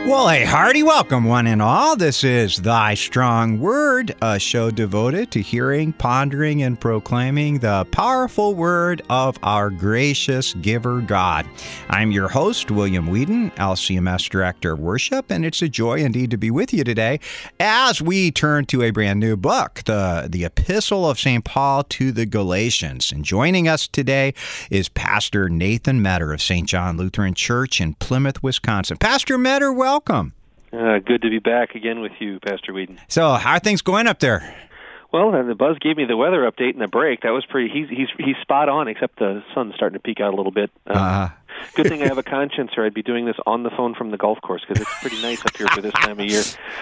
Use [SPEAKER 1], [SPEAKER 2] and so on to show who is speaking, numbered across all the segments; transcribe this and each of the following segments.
[SPEAKER 1] Well, a hearty welcome, one and all. This is Thy Strong Word, a show devoted to hearing, pondering, and proclaiming the powerful word of our gracious giver God. I'm your host, William Whedon, LCMS Director of Worship, and it's a joy indeed to be with you today as we turn to a brand new book, the Epistle of St. Paul to the Galatians. And joining us today is Pastor Nathan Metter of St. John Lutheran Church in Plymouth, Wisconsin. Pastor Metter, welcome.
[SPEAKER 2] Good to be back again with you, Pastor Whedon.
[SPEAKER 1] So, how are things going up there?
[SPEAKER 2] Well, the Buzz gave me the weather update in the break. That was pretty. He's spot on, except the sun's starting to peek out a little bit. Good thing I have a conscience, or I'd be doing this on the phone from the golf course because it's pretty nice up here for this time of year.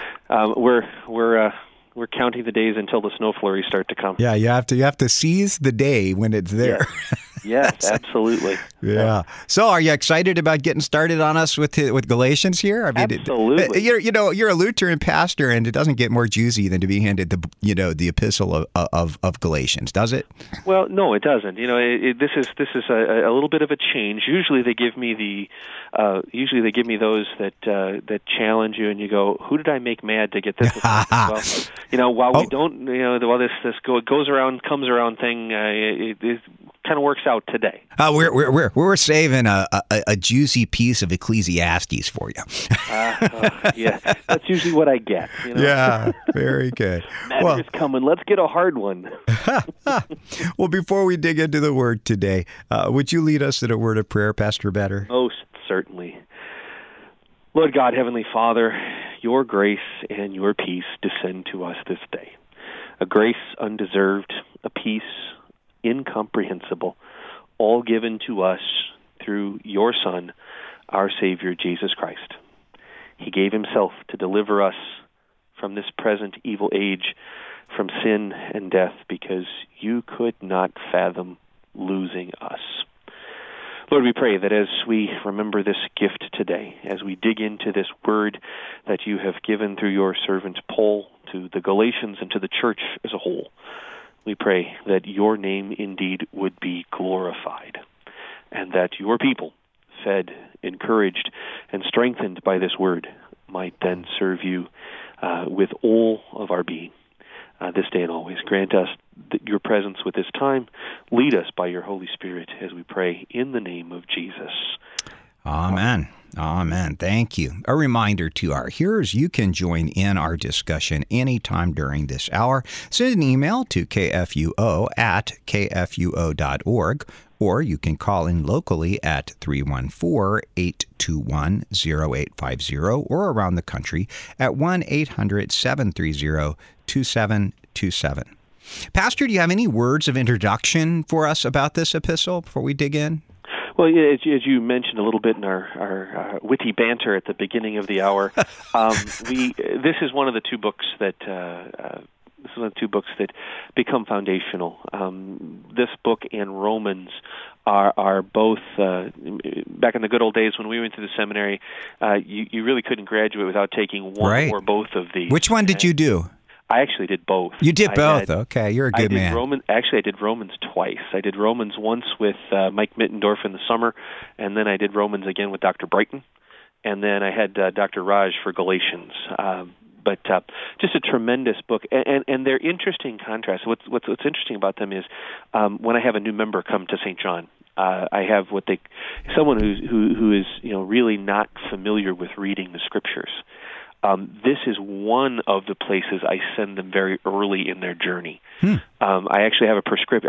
[SPEAKER 2] We're counting the days until the snow flurries start to come.
[SPEAKER 1] Yeah, you have to seize the day when it's there.
[SPEAKER 2] Yes, absolutely.
[SPEAKER 1] Yeah. So, are you excited about getting started on us with Galatians here? I mean,
[SPEAKER 2] absolutely.
[SPEAKER 1] You're a Lutheran pastor, and it doesn't get more juicy than to be handed the epistle of Galatians, does it?
[SPEAKER 2] Well, no, it doesn't. This is a little bit of a change. Usually, they give me those that challenge you, and you go, "Who did I make mad to get this?" While we don't, while this goes around, comes around thing, it kind of works out today.
[SPEAKER 1] We're saving a juicy piece of Ecclesiastes for you.
[SPEAKER 2] Yeah, that's usually what I get.
[SPEAKER 1] Yeah, very good.
[SPEAKER 2] Matter is coming. Let's get a hard one.
[SPEAKER 1] Well, before we dig into the word today, would you lead us in a word of prayer, Pastor Metter?
[SPEAKER 2] Most certainly. Lord God, Heavenly Father, your grace and your peace descend to us this day. A grace undeserved, a peace incomprehensible, all given to us through your Son, our Savior, Jesus Christ. He gave himself to deliver us from this present evil age, from sin and death, because you could not fathom losing us. Lord, we pray that as we remember this gift today, as we dig into this word that you have given through your servant Paul to the Galatians and to the church as a whole, we pray that your name indeed would be glorified, and that your people, fed, encouraged, and strengthened by this word, might then serve you with all of our being this day and always. Grant us your presence with this time. Lead us by your Holy Spirit as we pray in the name of Jesus.
[SPEAKER 1] Amen. Amen. Thank you. A reminder to our hearers, you can join in our discussion anytime during this hour. Send an email to kfuo@kfuo.org, or you can call in locally at 314-821-0850, or around the country at 1-800-730-2727. Pastor, do you have any words of introduction for us about this epistle before we dig in?
[SPEAKER 2] Well, as you mentioned a little bit in our witty banter at the beginning of the hour, this is one of the two books that become foundational. This book and Romans are both back in the good old days when we went to the seminary. You really couldn't graduate without taking one or both of these.
[SPEAKER 1] Which one did you do?
[SPEAKER 2] I actually did both.
[SPEAKER 1] You did both? Okay, you're a good man.
[SPEAKER 2] I did Romans twice. I did Romans once with Mike Mittendorf in the summer, and then I did Romans again with Dr. Brighton, and then I had Dr. Raj for Galatians. But just a tremendous book, and they're interesting contrasts. What's interesting about them is when I have a new member come to St. John, I have someone who is really not familiar with reading the Scriptures. This is one of the places I send them very early in their journey. I actually have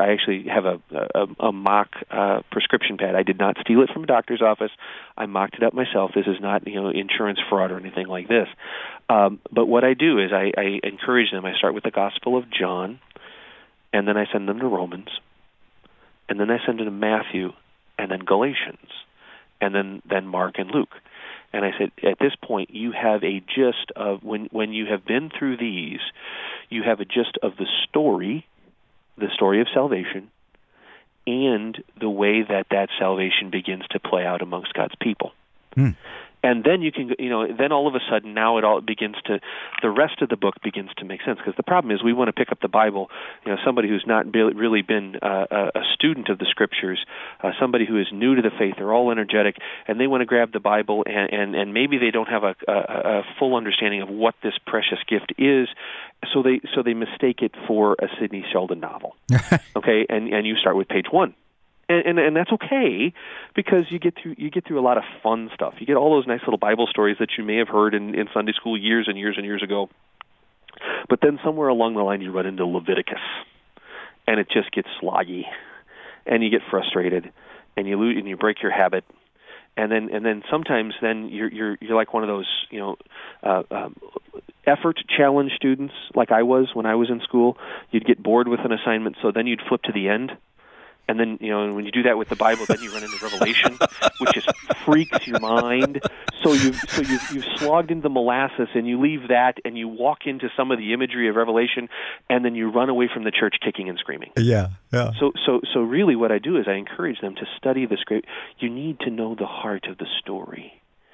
[SPEAKER 2] a mock prescription pad. I did not steal it from a doctor's office. I mocked it up myself. This is not insurance fraud or anything like this. But what I do is I encourage them. I start with the Gospel of John, and then I send them to Romans, and then I send them to Matthew, and then Galatians, and then Mark and Luke. And I said, at this point, you have a gist of, when you have been through these, you have a gist of the story of salvation, and the way that salvation begins to play out amongst God's people. And then you can, then all of a sudden now the rest of the book begins to make sense. Because the problem is we want to pick up the Bible, somebody who's not really been a student of the Scriptures, somebody who is new to the faith, they're all energetic, and they want to grab the Bible, and maybe they don't have a full understanding of what this precious gift is, so they mistake it for a Sidney Sheldon novel. Okay, and you start with page 1. And that's okay, because you get through a lot of fun stuff. You get all those nice little Bible stories that you may have heard in Sunday school years and years and years ago. But then somewhere along the line you run into Leviticus, and it just gets sloggy, and you get frustrated, and you lose, and you break your habit, and then sometimes you're like one of those effort challenge students, like I was when I was in school. You'd get bored with an assignment, so then you'd flip to the end. And then, when you do that with the Bible, then you run into Revelation, which just freaks your mind. So you've slogged into the molasses, and you leave that, and you walk into some of the imagery of Revelation, and then you run away from the church kicking and screaming.
[SPEAKER 1] Yeah.
[SPEAKER 2] So really what I do is I encourage them to study the Scripture. You need to know the heart of the story.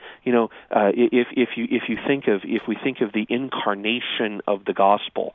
[SPEAKER 2] If we think of the incarnation of the gospel,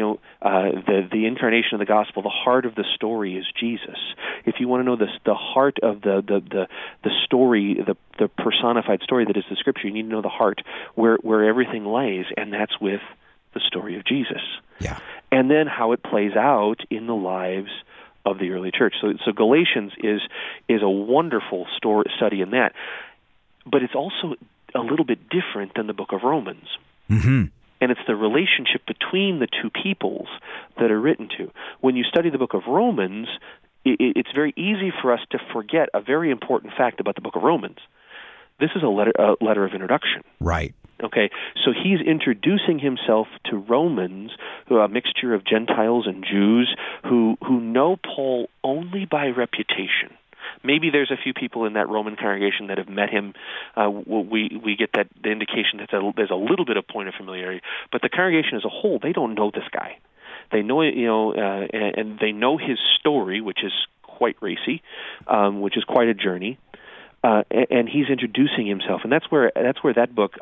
[SPEAKER 2] the incarnation of the gospel, the heart of the story is Jesus. If you want to know the heart of the story, the personified story that is the Scripture, you need to know the heart where everything lays, and that's with the story of Jesus.
[SPEAKER 1] Yeah.
[SPEAKER 2] And then how it plays out in the lives of the early church. So Galatians is a wonderful study in that. But it's also a little bit different than the book of Romans.
[SPEAKER 1] Mm-hmm.
[SPEAKER 2] And it's the relationship between the two peoples that are written to. When you study the book of Romans, it's very easy for us to forget a very important fact about the book of Romans. This is a letter of introduction.
[SPEAKER 1] Right.
[SPEAKER 2] Okay, so he's introducing himself to Romans, who are a mixture of Gentiles and Jews, who know Paul only by reputation. Maybe there's a few people in that Roman congregation that have met him. We get the indication that there's a little bit of point of familiarity. But the congregation as a whole, they don't know this guy. They know, and they know his story, which is quite racy, which is quite a journey. And he's introducing himself, and that's where that book,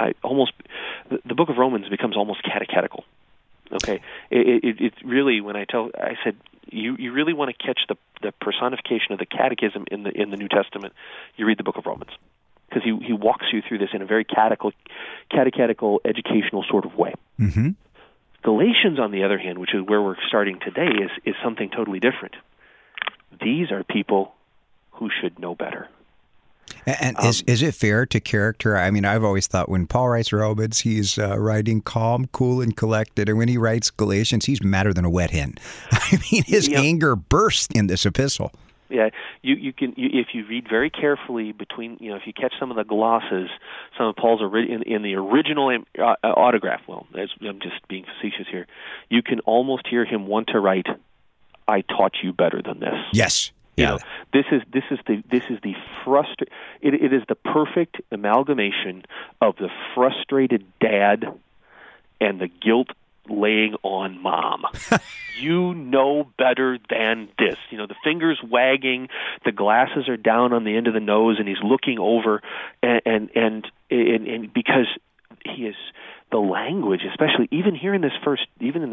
[SPEAKER 2] the book of Romans becomes almost catechetical. Okay, it's really, when I said you really want to catch the personification of the catechism in the New Testament, you read the book of Romans, because he walks you through this in a very catechetical, educational sort of way.
[SPEAKER 1] Mm-hmm.
[SPEAKER 2] Galatians, on the other hand, which is where we're starting today, is something totally different. These are people who should know better.
[SPEAKER 1] And is it fair to characterize? I mean, I've always thought when Paul writes Romans, he's writing calm, cool, and collected, and when he writes Galatians, he's madder than a wet hen. I mean, his anger bursts in this epistle.
[SPEAKER 2] Yeah, you can if you read very carefully between, if you catch some of the glosses, some of Paul's in the original autograph. Well, I'm just being facetious here. You can almost hear him want to write, "I taught you better than this."
[SPEAKER 1] Yes.
[SPEAKER 2] Yeah. This is the it is the perfect amalgamation of the frustrated dad and the guilt laying on mom. You know better than this. The finger's wagging, the glasses are down on the end of the nose, and he's looking over, and because he is, the language, especially even here in this first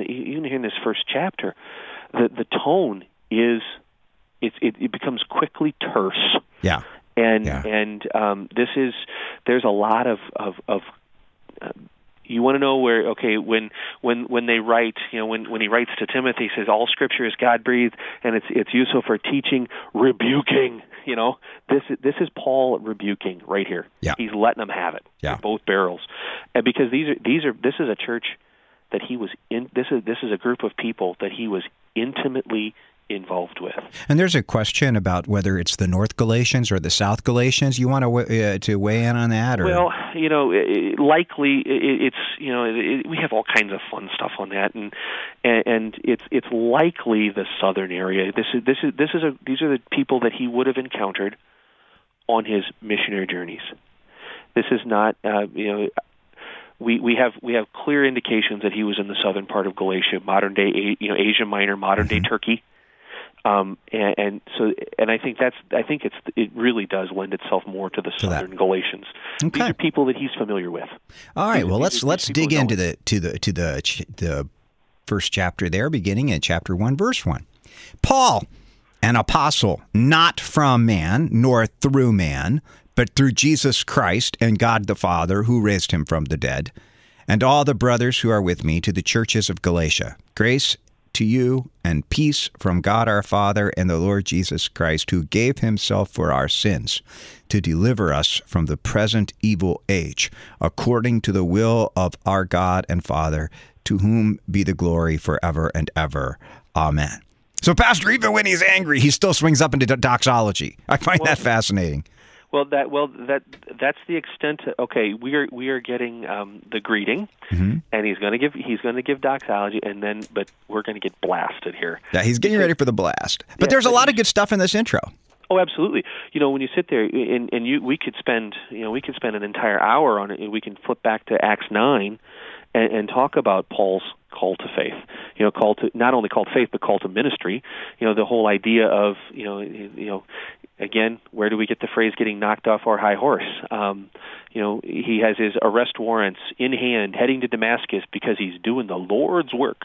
[SPEAKER 2] chapter, the tone is. It becomes quickly terse.
[SPEAKER 1] Yeah.
[SPEAKER 2] And there's a lot of you want to know where, okay, when they write, when he writes to Timothy, he says all Scripture is God breathed and it's useful for teaching, rebuking. This is Paul rebuking right here.
[SPEAKER 1] Yeah.
[SPEAKER 2] He's letting them have it.
[SPEAKER 1] Yeah.
[SPEAKER 2] Both barrels, and because this is a church that he was in. This is a group of people that he was intimately involved with.
[SPEAKER 1] And there's a question about whether it's the North Galatians or the South Galatians. You want to weigh in on that? Or?
[SPEAKER 2] Well, likely it's we have all kinds of fun stuff on that, and it's likely the southern area. These are the people that he would have encountered on his missionary journeys. This is not We have clear indications that he was in the southern part of Galatia, modern day Asia Minor, modern day Turkey. And I think it really does lend itself more to the southern Galatians.
[SPEAKER 1] Okay.
[SPEAKER 2] These are people that he's familiar with.
[SPEAKER 1] All right. Well, let's dig into
[SPEAKER 2] know
[SPEAKER 1] the first chapter there, beginning in chapter 1, verse 1. Paul, an apostle, not from man, nor through man, but through Jesus Christ and God the Father, who raised him from the dead, and all the brothers who are with me, to the churches of Galatia. Grace to you and peace from God our Father and the Lord Jesus Christ, who gave himself for our sins to deliver us from the present evil age, according to the will of our God and Father, to whom be the glory forever and ever. Amen. So, Pastor, even when he's angry, he still swings up into doxology. I find that fascinating.
[SPEAKER 2] Well, that's the extent. Okay, we are getting the greeting,
[SPEAKER 1] Mm-hmm.
[SPEAKER 2] and he's going to give doxology, but we're going to get blasted here.
[SPEAKER 1] Yeah, he's getting ready for the blast. But there's a lot of good stuff in this intro.
[SPEAKER 2] Oh, absolutely. When you sit there, we could spend an entire hour on it. We can flip back to Acts 9 and talk about Paul's call to faith. Call to not only call to faith, but call to ministry. The whole idea of again, where do we get the phrase "getting knocked off our high horse"? He has his arrest warrants in hand, heading to Damascus because he's doing the Lord's work.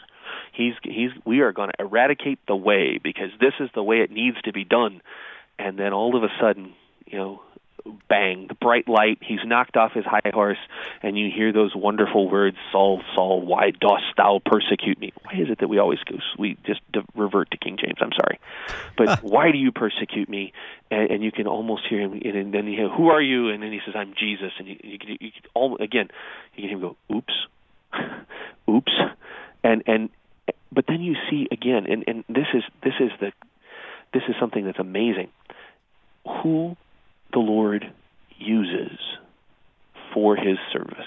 [SPEAKER 2] We are going to eradicate the way because this is the way it needs to be done. And then all of a sudden, bang, the bright light, he's knocked off his high horse, and you hear those wonderful words, Saul, Saul, why dost thou persecute me? Why is it that we just revert to King James? I'm sorry. But why do you persecute me? And you can almost hear him, and then you hear, who are you? And then he says, I'm Jesus. And you can hear him go, oops, oops. But then you see again, and this is something that's amazing, who the Lord uses for his service.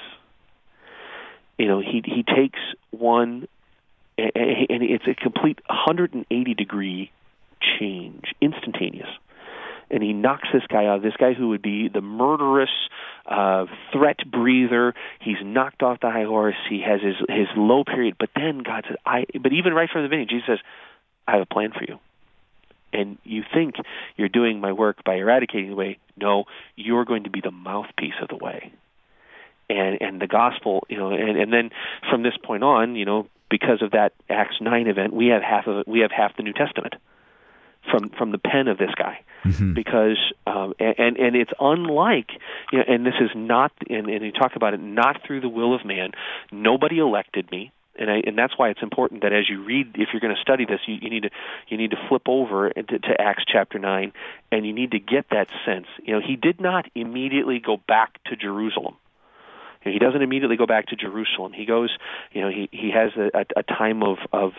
[SPEAKER 2] He takes one, and it's a complete 180-degree change, instantaneous. And he knocks this guy out, this guy who would be the murderous threat breather. He's knocked off the high horse. He has his low period. But then God says, but even right from the beginning, Jesus says, I have a plan for you. And you think you're doing my work by eradicating the way. No, you're going to be the mouthpiece of the way. And the gospel, and then from this point on, because of that Acts 9 event, we have half of it. We have half the New Testament from the pen of this guy. Mm-hmm. Because and it's unlike, and this is not, and you talk about it, not through the will of man. Nobody elected me. And that's why it's important that as you read, if you're going to study this, you need to flip over to Acts chapter 9, and you need to get that sense. He did not immediately go back to Jerusalem. He doesn't immediately go back to Jerusalem. He goes, he has a time of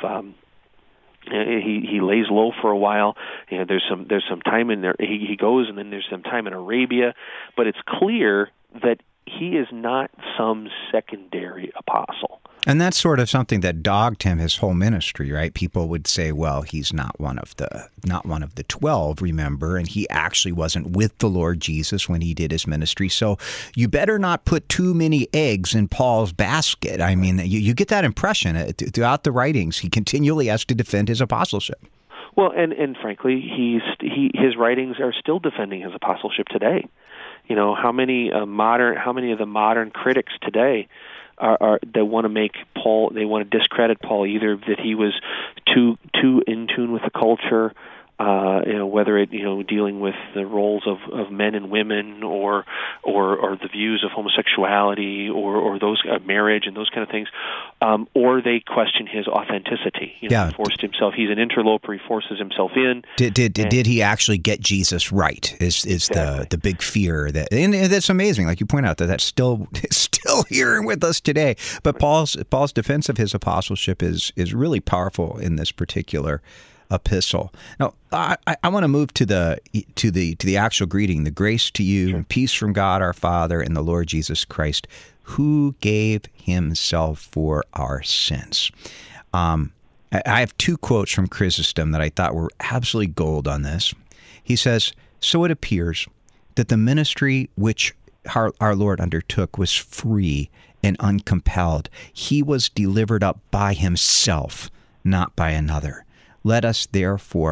[SPEAKER 2] he lays low for a while. There's some time in there. He goes, and then there's some time in Arabia. But it's clear that he is not some secondary apostle.
[SPEAKER 1] And that's sort of something that dogged him his whole ministry, right? People would say, well, he's not one of the 12, remember, and he actually wasn't with the Lord Jesus when he did his ministry. So you better not put too many eggs in Paul's basket. I mean, you get that impression throughout the writings. He continually has to defend his apostleship.
[SPEAKER 2] Well, and frankly, his writings are still defending his apostleship today. How many of the modern critics today are they want to make Paul, they want to discredit Paul, either that he was too in tune with the culture, whether it dealing with the roles of men and women, or the views of homosexuality, or those marriage and those kind of things, or they question his authenticity. He forced himself. He's an interloper. He forces himself in.
[SPEAKER 1] Did he actually get Jesus right? Is exactly the big fear that, and that's amazing. Like you point out, that's still here with us today. But Paul's defense of his apostleship is really powerful in this particular epistle. Now, I want to move to the actual greeting. The grace to you and peace from God our Father and the Lord Jesus Christ, who gave himself for our sins. I have two quotes from Chrysostom that I thought were absolutely gold on this. He says, so it appears that the ministry which our Lord undertook was free and uncompelled. He was delivered up by himself, not by another. Let us therefore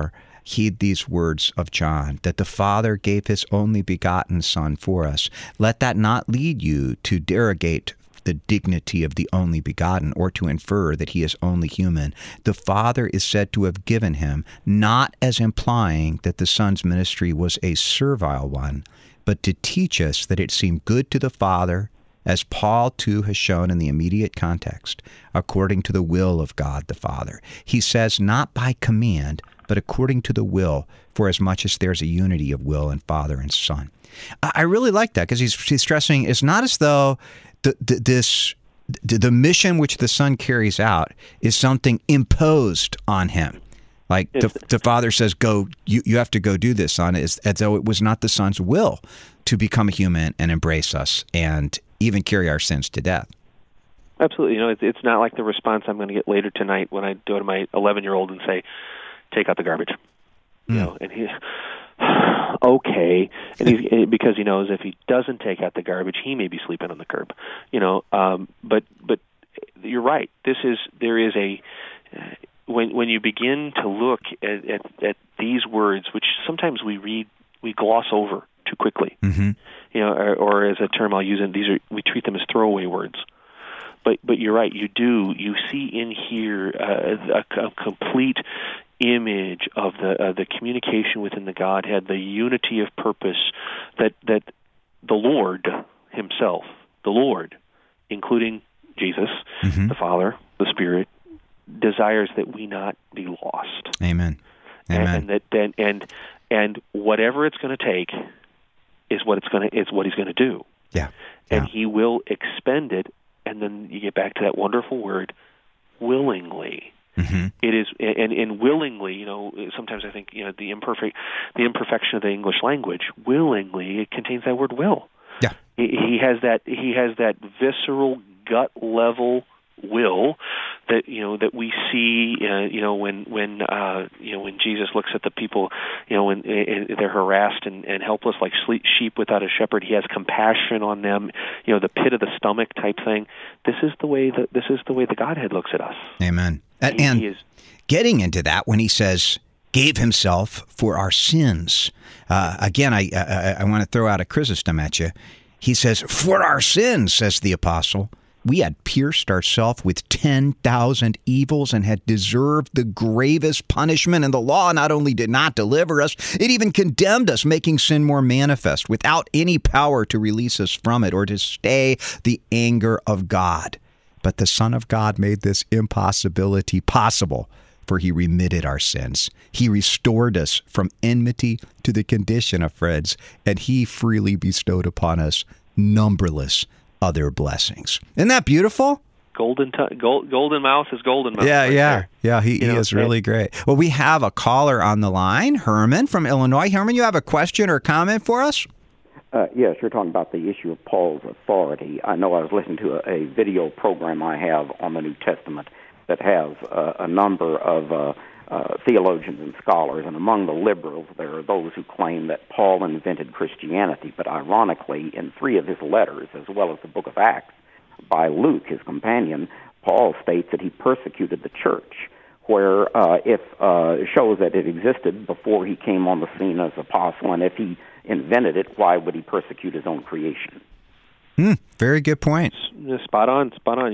[SPEAKER 1] heed these words of John, that the Father gave his only begotten Son for us. Let that not lead you to derogate the dignity of the only begotten, or to infer that he is only human. The Father is said to have given him, not as implying that the Son's ministry was a servile one, but to teach us that it seemed good to the Father, as Paul too has shown in the immediate context, according to the will of God the Father. He says, not by command, but according to the will, for as much as there's a unity of will in Father and Son. I really like that, because he's stressing it's not as though the mission which the Son carries out is something imposed on him. Like the Father says, go, you have to go do this, Son, as though it was not the Son's will to become a human and embrace us and even carry our sins to death.
[SPEAKER 2] Absolutely. It's not like the response I'm going to get later tonight when I go to my 11-year-old and say, take out the garbage. And he, okay, and because he knows if he doesn't take out the garbage, he may be sleeping on the curb. But you're right. There is a when you begin to look at these words, which sometimes we gloss over too quickly.
[SPEAKER 1] Mm-hmm.
[SPEAKER 2] Or as a term I'll use, we treat them as throwaway words. But you're right. You see in here a complete image of the communication within the Godhead, the unity of purpose that the Lord himself, the Lord, including Jesus,
[SPEAKER 1] mm-hmm.
[SPEAKER 2] the Father, the Spirit, desires that we not be lost.
[SPEAKER 1] Amen.
[SPEAKER 2] And whatever it's going to take is what he's going to do.
[SPEAKER 1] Yeah.
[SPEAKER 2] And he will expend it. And then you get back to that wonderful word, willingly.
[SPEAKER 1] Mm-hmm.
[SPEAKER 2] It is, and willingly. Sometimes I think the imperfection of the English language. Willingly, it contains that word "will."
[SPEAKER 1] Yeah.
[SPEAKER 2] He has that visceral, gut level will that we see. When Jesus looks at the people, when they're harassed and helpless like sheep without a shepherd, he has compassion on them. The pit of the stomach type thing. This is the way the Godhead looks at us.
[SPEAKER 1] Amen. And getting into that, when he says, gave himself for our sins. Again, I want to throw out a Chrysostom at you. He says, for our sins, says the apostle, we had pierced ourselves with 10,000 evils and had deserved the gravest punishment. And the law not only did not deliver us, it even condemned us, making sin more manifest, without any power to release us from it or to stay the anger of God. But the Son of God made this impossibility possible, for he remitted our sins. He restored us from enmity to the condition of friends, and he freely bestowed upon us numberless other blessings. Isn't that beautiful?
[SPEAKER 2] Golden mouth is golden mouth.
[SPEAKER 1] Yeah. He is really great. Well, we have a caller on the line, Herman from Illinois. Herman, you have a question or comment for us?
[SPEAKER 3] Yes, you're talking about the issue of Paul's authority. I know I was listening to a video program I have on the New Testament that has a number of theologians and scholars, and among the liberals there are those who claim that Paul invented Christianity, but ironically, in 3 of his letters, as well as the book of Acts, by Luke, his companion, Paul states that he persecuted the church, where if shows that it existed before he came on the scene as apostle, and if he invented it, why would he persecute his own creation?
[SPEAKER 1] Very good point.
[SPEAKER 2] Spot on.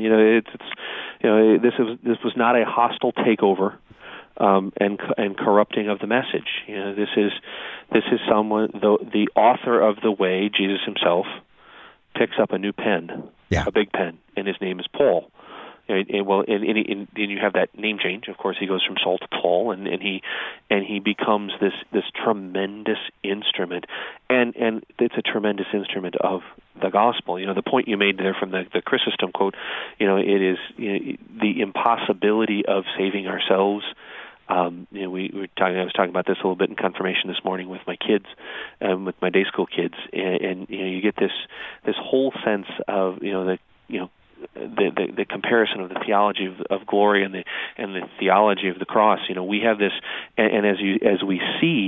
[SPEAKER 2] This was not a hostile takeover and corrupting of the message. This is someone, the author of the way, Jesus himself, picks up a new pen, a big pen, and his name is Paul. And you have that name change. Of course, he goes from Saul to Paul, and he becomes this tremendous instrument, and it's a tremendous instrument of the gospel. The point you made there from the Chrysostom quote, it is the impossibility of saving ourselves. I was talking about this a little bit in confirmation this morning with my kids, with my day school kids, and you get this whole sense of the comparison of the theology of glory and the theology of the cross. We have this, and as we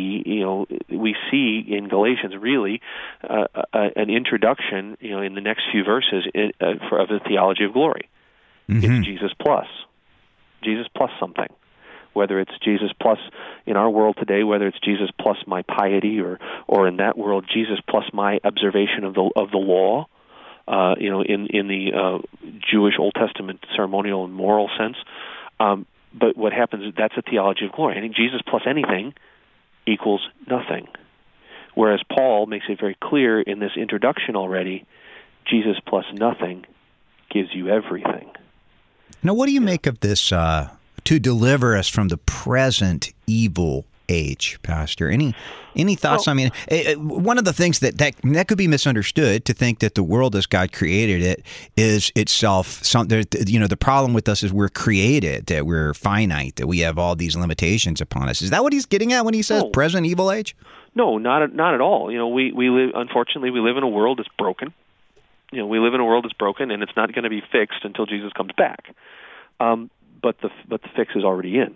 [SPEAKER 2] see in Galatians really an introduction, in the next few verses of the theology of glory.
[SPEAKER 1] Mm-hmm.
[SPEAKER 2] It's Jesus plus something. whether it's Jesus plus, in our world today, whether it's Jesus plus my piety, or in that world, Jesus plus my observation of the law, in the Jewish Old Testament ceremonial and moral sense. But what happens is that's a theology of glory. I think Jesus plus anything equals nothing. Whereas Paul makes it very clear in this introduction already, Jesus plus nothing gives you everything.
[SPEAKER 1] Now, what do you make of this, to deliver us from the present evil age, Pastor? Any thoughts?
[SPEAKER 2] Well,
[SPEAKER 1] I mean, one of the things that could be misunderstood, to think that the world as God created it is itself something. The problem with us is we're created, that we're finite, that we have all these limitations upon us. Is that what he's getting at when he says present evil age?
[SPEAKER 2] No, not at all. We live, unfortunately, we live in a world that's broken. We live in a world that's broken, and it's not going to be fixed until Jesus comes back. But the fix is already in.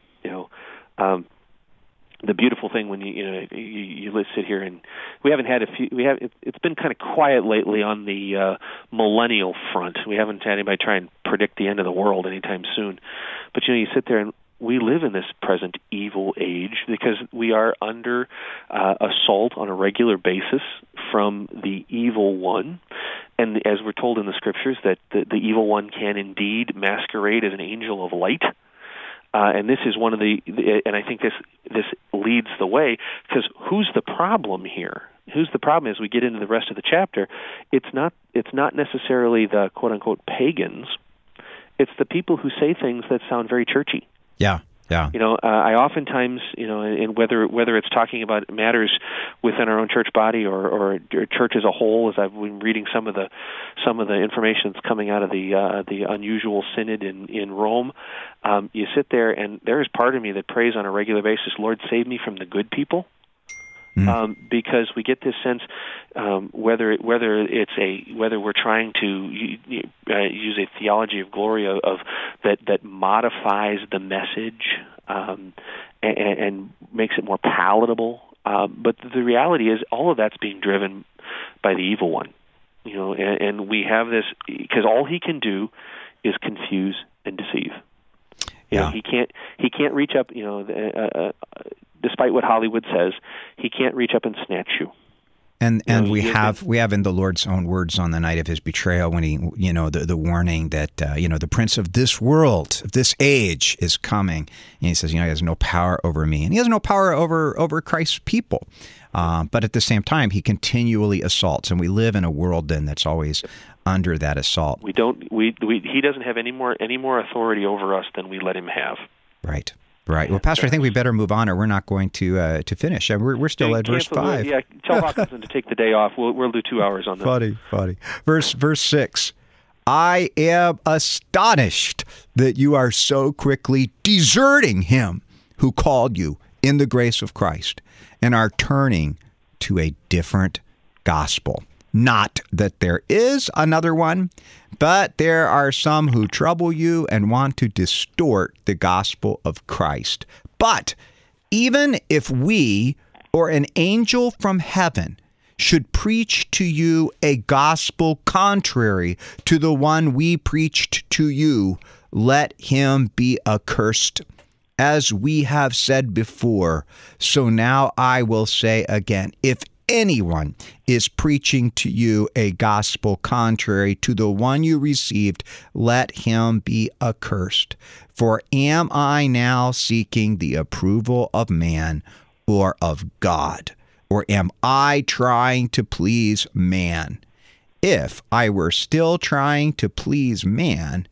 [SPEAKER 2] The beautiful thing when you sit here, and we haven't had it's been kind of quiet lately on the millennial front. We haven't had anybody try and predict the end of the world anytime soon. But you sit there, and we live in this present evil age because we are under assault on a regular basis from the evil one. And as we're told in the scriptures, that the evil one can indeed masquerade as an angel of light. And this is one of and I think this leads the way, because who's the problem here? Who's the problem as we get into the rest of the chapter? It's not necessarily the quote unquote pagans. It's the people who say things that sound very churchy.
[SPEAKER 1] Yeah. Yeah.
[SPEAKER 2] I oftentimes, and whether it's talking about matters within our own church body or church as a whole, as I've been reading some of the information that's coming out of the unusual synod in Rome, you sit there, and there is part of me that prays on a regular basis, Lord, save me from the good people. Because we get this sense, whether we're trying to use a theology of glory of that modifies the message and makes it more palatable, but the reality is all of that's being driven by the evil one, and we have this because all he can do is confuse and deceive. He can't reach up. Despite what Hollywood says, he can't reach up and snatch you.
[SPEAKER 1] And we have in the Lord's own words on the night of his betrayal, when he the warning that the prince of this world, of this age, is coming, and he says he has no power over me, and he has no power over Christ's people. But at the same time, he continually assaults, and we live in a world then that's always under that assault.
[SPEAKER 2] He doesn't have any more authority over us than we let him have.
[SPEAKER 1] Right. Right. Well, Pastor, I think we better move on, or we're not going to finish. We're still at verse 5.
[SPEAKER 2] Yeah, tell Hawkinson to take the day off. We'll do 2 hours on this.
[SPEAKER 1] Funny. Verse 6. I am astonished that you are so quickly deserting him who called you in the grace of Christ and are turning to a different gospel. Not that there is another one, but there are some who trouble you and want to distort the gospel of Christ. But even if we or an angel from heaven should preach to you a gospel contrary to the one we preached to you, let him be accursed. As we have said before, so now I will say again, if anyone is preaching to you a gospel contrary to the one you received, let him be accursed. For am I now seeking the approval of man or of God? Or am I trying to please man? If I were still trying to please man,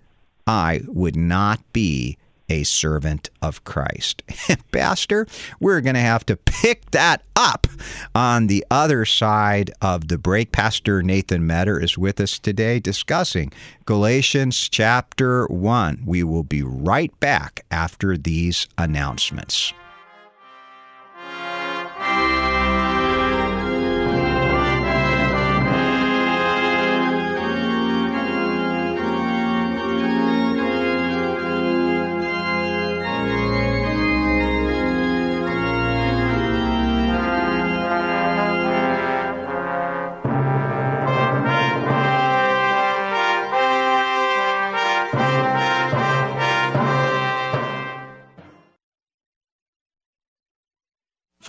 [SPEAKER 1] I would not be a servant of Christ. Pastor, we're going to have to pick that up on the other side of the break. Pastor Nathan Metter is with us today discussing Galatians chapter 1. We will be right back after these announcements.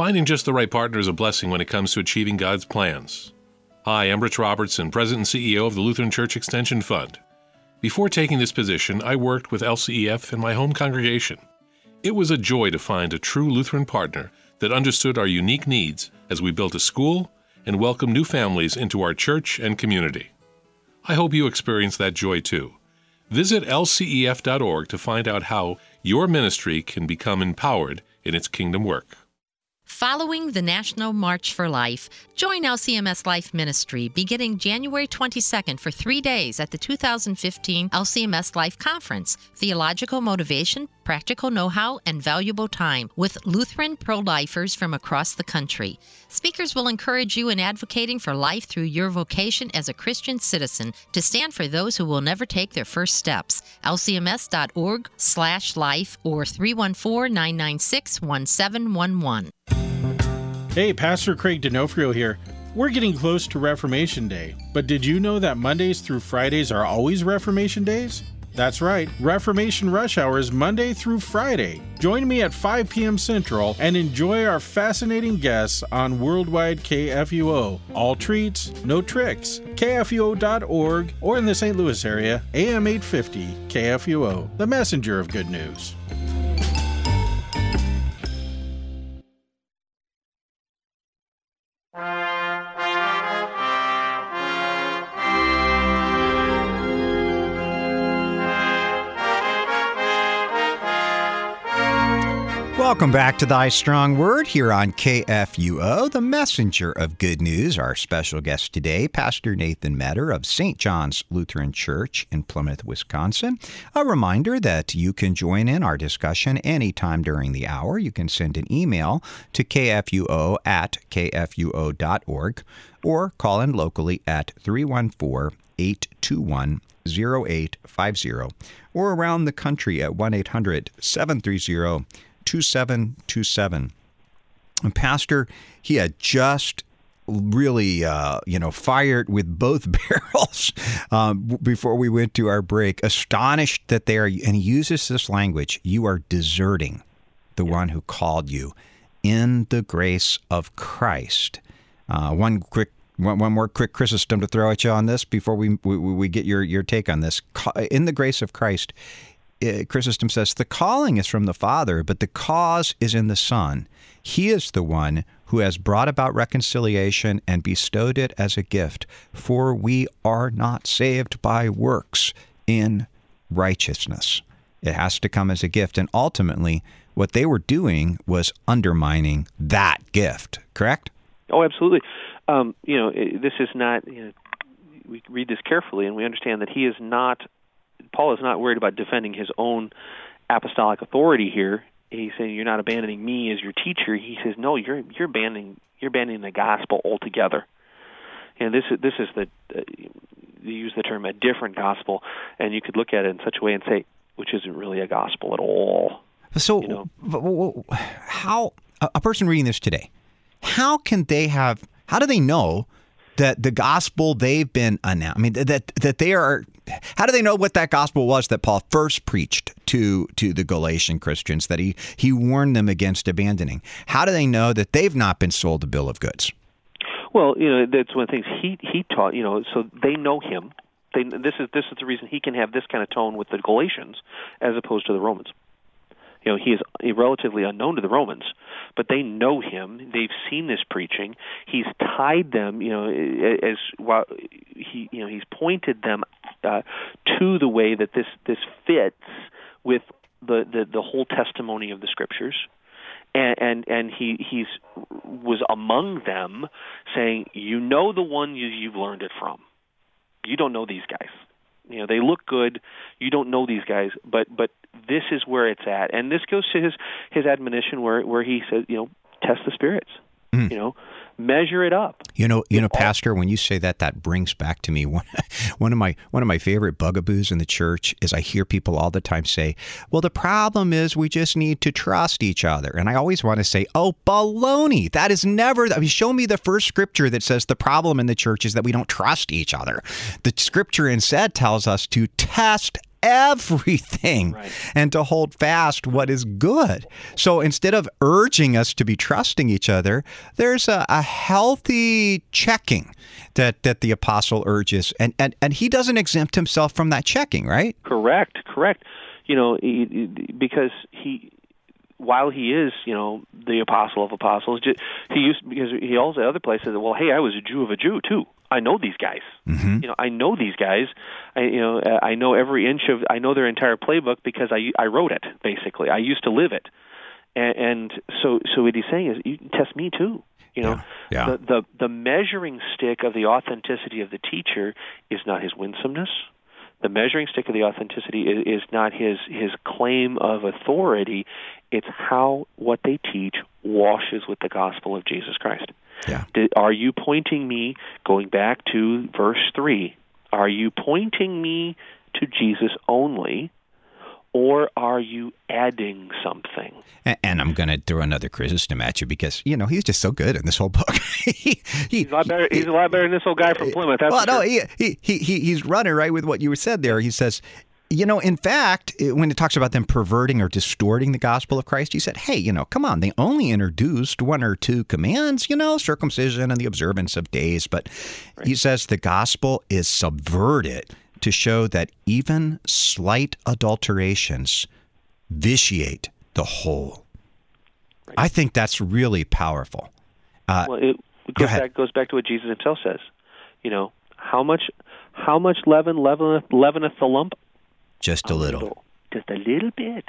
[SPEAKER 4] Finding just the right partner is a blessing when it comes to achieving God's plans. Hi, I'm Rich Robertson, President and CEO of the Lutheran Church Extension Fund. Before taking this position, I worked with LCEF in my home congregation. It was a joy to find a true Lutheran partner that understood our unique needs as we built a school and welcomed new families into our church and community. I hope you experience that joy too. Visit lcef.org to find out how your ministry can become empowered in its kingdom work.
[SPEAKER 5] Following the National March for Life, join LCMS Life Ministry beginning January 22nd for 3 days at the 2015 LCMS Life Conference. Theological motivation, practical know-how, and valuable time with Lutheran pro-lifers from across the country. Speakers will encourage you in advocating for life through your vocation as a Christian citizen to stand for those who will never take their first steps. lcms.org/life or 314-996-1711.
[SPEAKER 6] Hey, Pastor Craig D'Onofrio here. We're getting close to Reformation Day, but did you know that Mondays through Fridays are always Reformation Days? That's right, Reformation Rush Hour is Monday through Friday. Join me at 5 p.m. Central and enjoy our fascinating guests on Worldwide KFUO. All treats, no tricks. KFUO.org or in the St. Louis area, AM 850 KFUO, the messenger of good news.
[SPEAKER 1] Welcome back to Thy Strong Word here on KFUO, the messenger of good news. Our special guest today, Pastor Nathan Metter of St. John's Lutheran Church in Plymouth, Wisconsin. A reminder that you can join in our discussion anytime during the hour. You can send an email to kfuo@kfuo.org or call in locally at 314-821-0850 or around the country at 1-800-730-2727. And Pastor, he had just really, fired with both barrels before we went to our break, astonished that they are, and he uses this language, you are deserting the one who called you in the grace of Christ. One more quick Chrysostom to throw at you on this before we get your take on this. In the grace of Christ, Chrysostom says, the calling is from the Father, but the cause is in the Son. He is the one who has brought about reconciliation and bestowed it as a gift, for we are not saved by works in righteousness. It has to come as a gift, and ultimately, what they were doing was undermining that gift, correct?
[SPEAKER 2] Oh, absolutely. This is not, we read this carefully, and we understand that Paul is not worried about defending his own apostolic authority here. He's saying you're not abandoning me as your teacher. He says, no, you're abandoning the gospel altogether. And this is you use the term a different gospel, and you could look at it in such a way and say, which isn't really a gospel at all.
[SPEAKER 1] So, how a person reading this today, how do they know that the gospel they've been announced? I mean, that they are. How do they know what that gospel was that Paul first preached to the Galatian Christians, that he warned them against abandoning? How do they know that they've not been sold a bill of goods?
[SPEAKER 2] Well, that's one of the things he taught. So they know him. This is the reason he can have this kind of tone with the Galatians as opposed to the Romans. He is relatively unknown to the Romans, but they know him. They've seen this preaching. He's tied them, he's pointed them to the way that this fits with the whole testimony of the Scriptures, and he was among them, saying, the one you've learned it from. You don't know these guys. They look good. You don't know these guys, but this is where it's at. And this goes to his admonition where he says, test the spirits. Measure it up.
[SPEAKER 1] Pastor, when you say that brings back to me one of my favorite bugaboos in the church is I hear people all the time say, well, the problem is we just need to trust each other. And I always want to say, oh, baloney. That is never, show me the first scripture that says the problem in the church is that we don't trust each other. The scripture instead tells us to test everything and to hold fast what is good. So instead of urging us to be trusting each other, there's a healthy checking that the apostle urges. And he doesn't exempt himself from that checking, right?
[SPEAKER 2] Correct. Because while he is, the apostle of apostles, because he also other places said, well, hey, I was a Jew of a Jew too. I know these guys.
[SPEAKER 1] Mm-hmm.
[SPEAKER 2] I know these guys. I know every inch of. I know their entire playbook because I wrote it. Basically, I used to live it, and so what he's saying is, you can test me too. The measuring stick of the authenticity of the teacher is not his winsomeness. The measuring stick of the authenticity is not his claim of authority. It's how what they teach washes with the gospel of Jesus Christ.
[SPEAKER 1] Yeah.
[SPEAKER 2] Are you pointing me, going back to verse 3, are you pointing me to Jesus only, or are you adding something?
[SPEAKER 1] And I'm going to throw another criticism at you because, he's just so good in this whole book.
[SPEAKER 2] He's a lot better than this old guy from Plymouth.
[SPEAKER 1] He's running right with what you said there. He says, in fact, when it talks about them perverting or distorting the gospel of Christ, he said, hey, come on, they only introduced one or two commands, circumcision and the observance of days. But he says the gospel is subverted to show that even slight adulterations vitiate the whole. Right. I think that's really powerful.
[SPEAKER 2] It goes back to what Jesus himself says. How much leaven leaveneth the lump?
[SPEAKER 1] Just a little.
[SPEAKER 2] Just a little bit.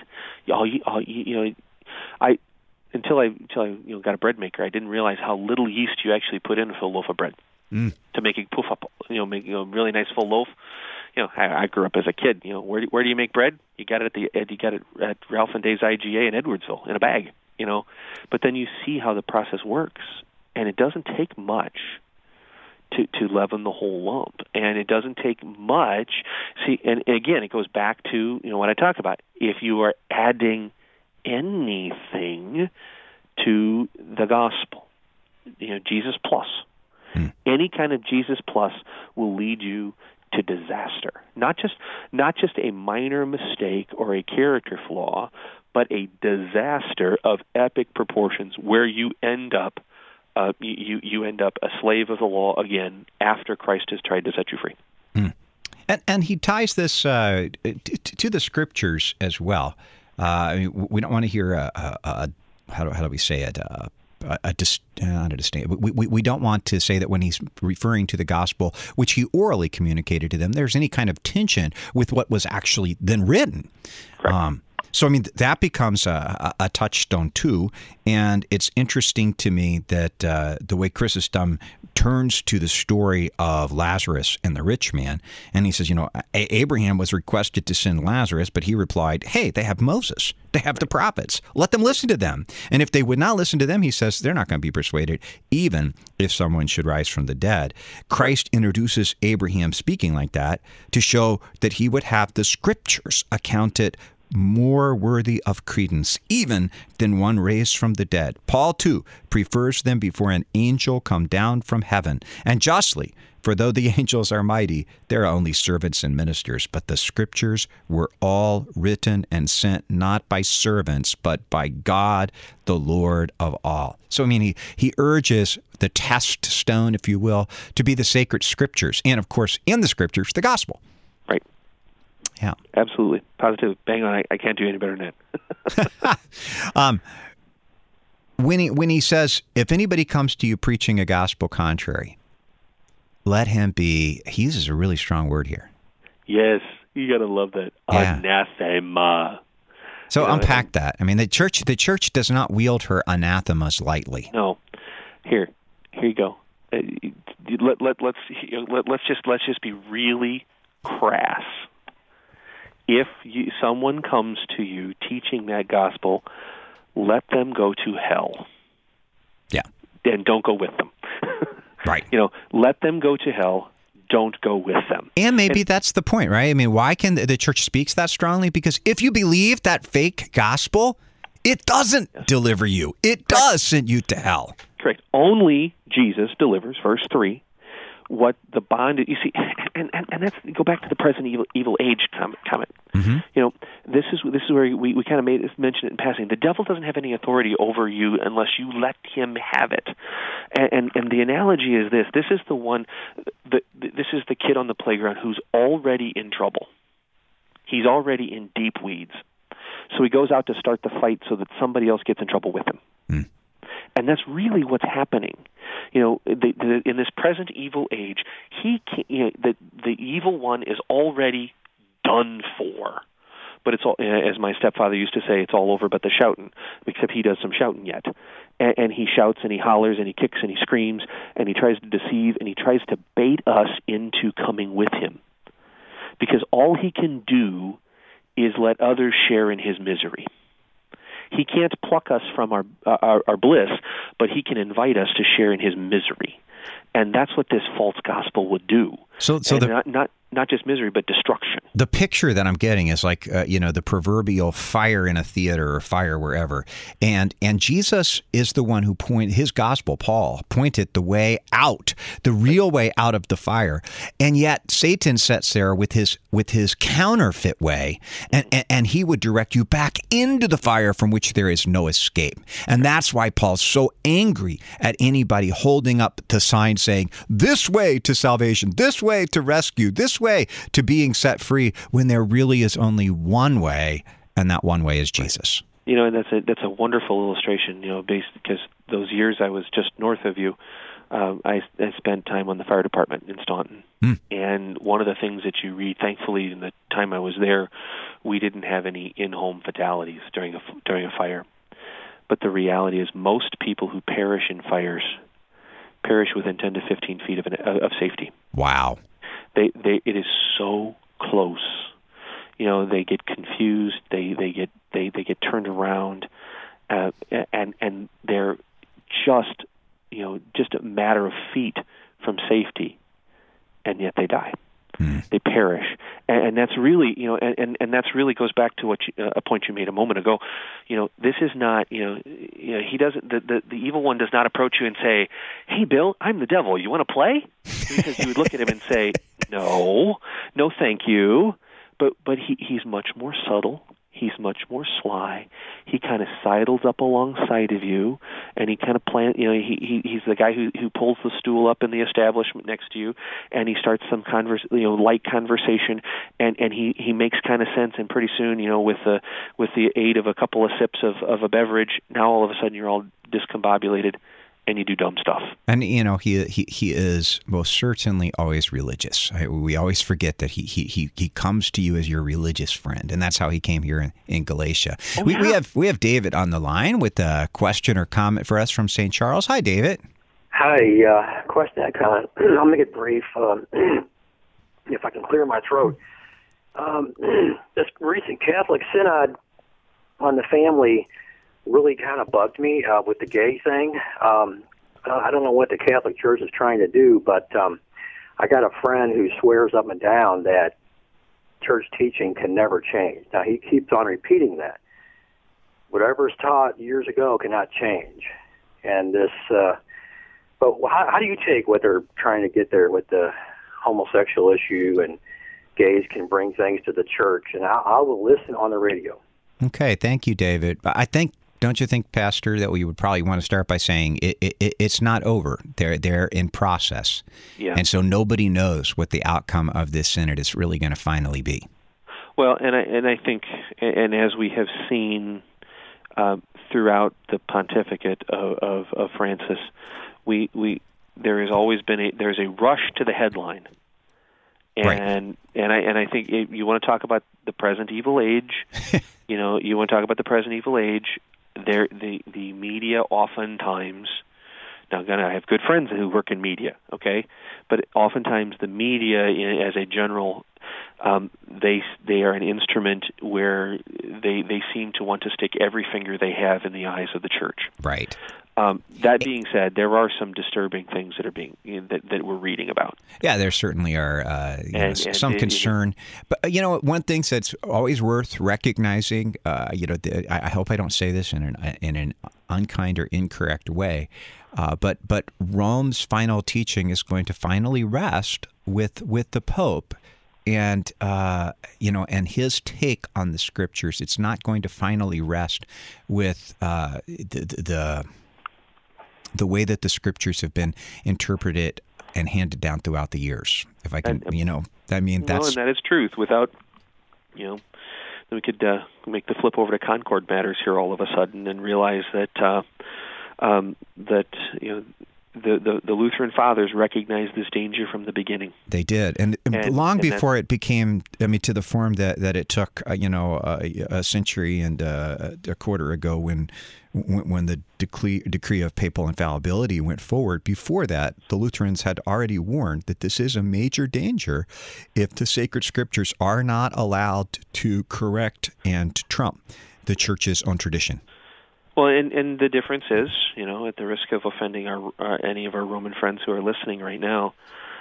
[SPEAKER 2] Until I got a bread maker, I didn't realize how little yeast you actually put into a loaf of bread to make it poof up. Make a really nice full loaf. I grew up as a kid. Where do you make bread? You got it at Ralph and Dave's IGA in Edwardsville in a bag. But then you see how the process works, and it doesn't take much to leaven the whole lump, and it doesn't take much. See, and again, it goes back to what I talk about. If you are adding anything to the gospel, Jesus plus, any kind of Jesus plus will lead you to disaster. Not just a minor mistake or a character flaw, but a disaster of epic proportions where you end up you end up a slave of the law again after Christ has tried to set you free.
[SPEAKER 1] And he ties this to the scriptures as well. We don't want to hear how do we say it? We don't want to say that when he's referring to the gospel, which he orally communicated to them, there's any kind of tension with what was actually then written. So, that becomes a touchstone, too. And it's interesting to me that the way Chrysostom turns to the story of Lazarus and the rich man, and he says, Abraham was requested to send Lazarus, but he replied, hey, they have Moses. They have the prophets. Let them listen to them. And if they would not listen to them, he says, they're not going to be persuaded, even if someone should rise from the dead. Christ introduces Abraham speaking like that to show that he would have the scriptures accounted more worthy of credence, even than one raised from the dead. Paul, too, prefers them before an angel come down from heaven. And justly, for though the angels are mighty, they are only servants and ministers. But the scriptures were all written and sent not by servants, but by God, the Lord of all. So, he urges the test stone, if you will, to be the sacred scriptures. And, of course, in the scriptures, the gospel.
[SPEAKER 2] Right.
[SPEAKER 1] Yeah,
[SPEAKER 2] absolutely, positive, bang on. I can't do any better than
[SPEAKER 1] that. When he says, if anybody comes to you preaching a gospel contrary, let him be. He uses a really strong word here.
[SPEAKER 2] Yes, you gotta love that. Yeah. Anathema.
[SPEAKER 1] So unpack that. The church does not wield her anathemas lightly.
[SPEAKER 2] No. Here you go. Let's just be really crass. If someone comes to you teaching that gospel, let them go to hell.
[SPEAKER 1] Yeah.
[SPEAKER 2] And don't go with them.
[SPEAKER 1] Right.
[SPEAKER 2] Let them go to hell. Don't go with them.
[SPEAKER 1] And maybe that's the point, right? Why can the church speaks that strongly? Because if you believe that fake gospel, it doesn't deliver you. It does send you to hell.
[SPEAKER 2] Correct. Only Jesus delivers, verse 3. what the bond. You see, and that's go back to the present evil age comment.
[SPEAKER 1] Mm-hmm.
[SPEAKER 2] You know, this is where we kind of mention it in passing. The devil doesn't have any authority over you unless you let him have it. And the analogy is this: this is the one, this is the kid on the playground who's already in trouble. He's already in deep weeds. So he goes out to start the fight so that somebody else gets in trouble with him.
[SPEAKER 1] Mm.
[SPEAKER 2] And that's really what's happening. You know, in this present evil age, the evil one is already done for. But it's all, as my stepfather used to say, it's all over but the shouting, except he does some shouting yet. And he shouts and he hollers and he kicks and he screams and he tries to deceive and he tries to bait us into coming with him. Because all he can do is let others share in his misery. He can't pluck us from our bliss, but he can invite us to share in his misery. And that's what this false gospel would do.
[SPEAKER 1] So
[SPEAKER 2] not just misery, but destruction.
[SPEAKER 1] The picture that I'm getting is like, the proverbial fire in a theater or fire wherever. And Jesus is the one who his gospel, Paul, pointed the way out, the real way out of the fire. And yet Satan sits there with his counterfeit way, and he would direct you back into the fire from which there is no escape. And that's why Paul's so angry at anybody holding up the sign saying, this way to salvation, this way to rescue, this way to being set free, when there really is only one way, and that one way is Jesus.
[SPEAKER 2] You know, and that's a wonderful illustration. You know, because those years I was just north of you, I spent time on the fire department in Staunton, and one of the things that you read, thankfully, in the time I was there, we didn't have any in-home fatalities during a fire. But the reality is, most people who perish in fires perish within 10 to 15 feet of safety.
[SPEAKER 1] Wow.
[SPEAKER 2] It is so close. You know, they get confused. They get turned around, and they're just a matter of feet from safety, and yet they die. They perish, and that's really, you know, and that's really goes back to a point you made a moment ago. You know, this is not, he doesn't. The evil one does not approach you and say, "Hey, Bill, I'm the devil. You want to play?" Because you would look at him and say, "No, thank you." But he's much more subtle. He's much more sly. He kind of sidles up alongside of you, and he kind of he's the guy who pulls the stool up in the establishment next to you, and he starts some light conversation, and he makes kind of sense, and pretty soon, with the aid of a couple of sips of a beverage, now all of a sudden you're all discombobulated, and you do dumb stuff. And
[SPEAKER 1] he is most certainly always religious. We always forget that he comes to you as your religious friend, and that's how he came here in Galatia. Oh, yeah. We have David on the line with a question or comment for us from St. Charles. Hi, David.
[SPEAKER 7] Hi. Question and comment. I'm going to get brief. If I can clear my throat. This recent Catholic synod on the family really kind of bugged me with the gay thing. I don't know what the Catholic Church is trying to do, but I got a friend who swears up and down that church teaching can never change. Now, he keeps on repeating that. Whatever is taught years ago cannot change. And this, but how do you take what they're trying to get there with the homosexual issue and gays can bring things to the church? And I will listen on the radio.
[SPEAKER 1] Okay, thank you, David. Don't you think, Pastor, that we would probably want to start by saying it's not over. They're in process.
[SPEAKER 2] Yeah.
[SPEAKER 1] And so nobody knows what the outcome of this synod is really going to finally be.
[SPEAKER 2] Well, and I think, and as we have seen throughout the pontificate of Francis, there has always been there's a rush to the headline. And right. I think you want to talk about the present evil age. You want to talk about the present evil age. The media oftentimes. Now, again, I have good friends who work in media. Okay, but oftentimes the media, as a general, they are an instrument where they seem to want to stick every finger they have in the eyes of the church.
[SPEAKER 1] Right.
[SPEAKER 2] That being said, there are some disturbing things that are being that we're reading about.
[SPEAKER 1] Yeah, there certainly are some concern. But one thing that's always worth recognizing. I hope I don't say this in an unkind or incorrect way, but Rome's final teaching is going to finally rest with the Pope. And and his take on the Scriptures. It's not going to finally rest with the way that the Scriptures have been interpreted and handed down throughout the years. If I can, that's
[SPEAKER 2] and that is truth. Without, then we could make the flip over to Concord Matters here all of a sudden and realize that the Lutheran Fathers recognized this danger from the beginning.
[SPEAKER 1] They did, and long before it became, to the form that it took, a century and a quarter ago when the decree of papal infallibility went forward. Before that, the Lutherans had already warned that this is a major danger if the sacred Scriptures are not allowed to correct and trump the Church's own tradition.
[SPEAKER 2] Well, and the difference is, at the risk of offending any of our Roman friends who are listening right now,